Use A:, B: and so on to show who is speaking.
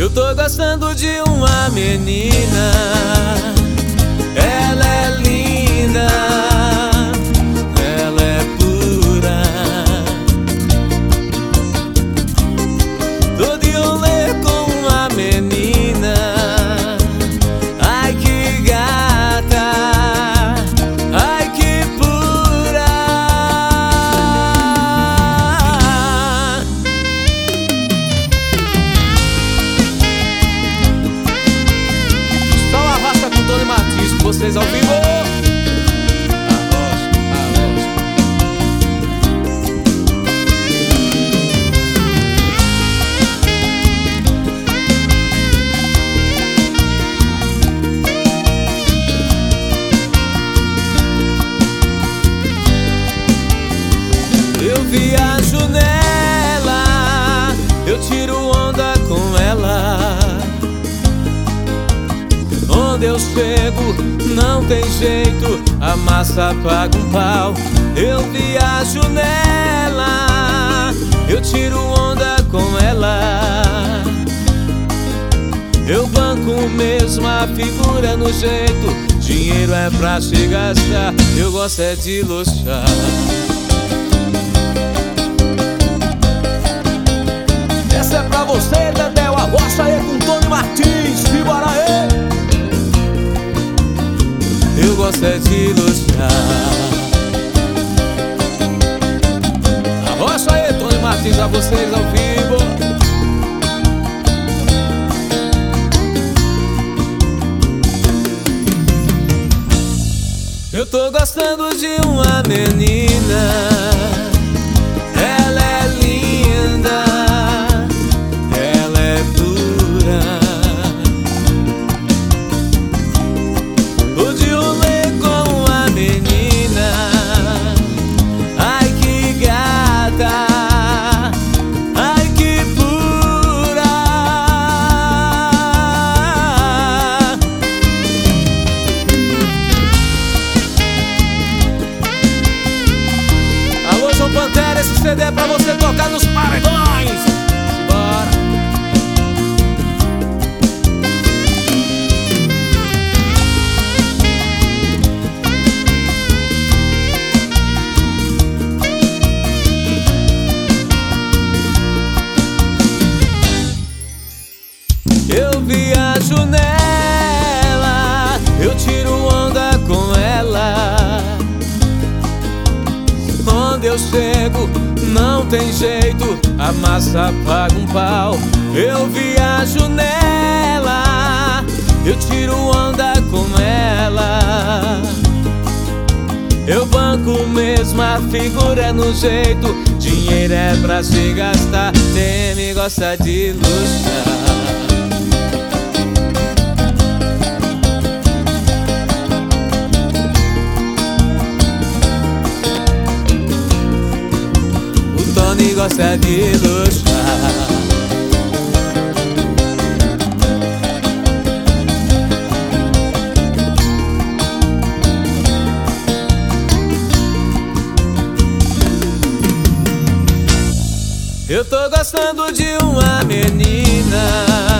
A: Eu tô gostando de uma menina. Ela é linda, ela é pura. Tô de rolê com uma menina. Ai que gata, ai que pura. Só a Arrocha com Tony Martins, vocês ao vivo. Eu viajo nela, eu tiro onda com ela. Onde eu chego não tem jeito, a massa paga um pau. Eu viajo nela, eu tiro onda com ela. Eu banco mesmo a figura no jeito. Dinheiro é pra se gastar, eu gosto é de luxar. Essa é pra você, Dedéu, Arrocha aí com Tony Martins, bora aí! Eu gosto é de luxar. Arrocha aí, Tony Martins, a vocês ao vivo. Eu tô gostando de uma menina. Ela é linda, ela é pura. Tô de rolê com a menina. Ai que gata, ai que pura. Alô, João Pantera, esse CD é pra você tocar nos paredões. Bora! Eu viajo nela, eu tiro onda com ela. Onde eu chego não tem jeito, a massa paga um pau. Eu viajo nela, eu tiro onda com ela. Eu banco mesmo a figura no jeito. Dinheiro é pra se gastar, me gosta de luxar. Tony gosta de luxar. Eu tô gostando de uma menina.